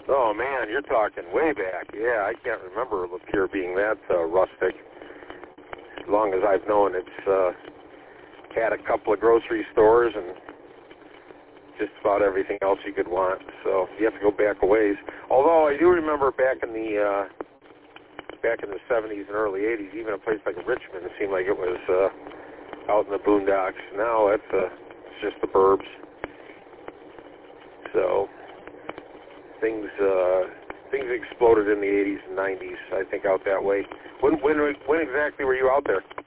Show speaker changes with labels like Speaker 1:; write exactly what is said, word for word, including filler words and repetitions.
Speaker 1: Oh, man, you're talking way back. Yeah, I can't remember Lapeer being that uh, rustic. As long as I've known, it's uh, had a couple of grocery stores and just about everything else you could want. So you have to go back a ways. Although I do remember back in the uh, back in the seventies and early eighties, even a place like Richmond, it seemed like it was uh, out in the boondocks. Now it's, uh, it's just the burbs. So things uh, things exploded in the eighties and nineties, I think, out that way. When when when exactly were you out there?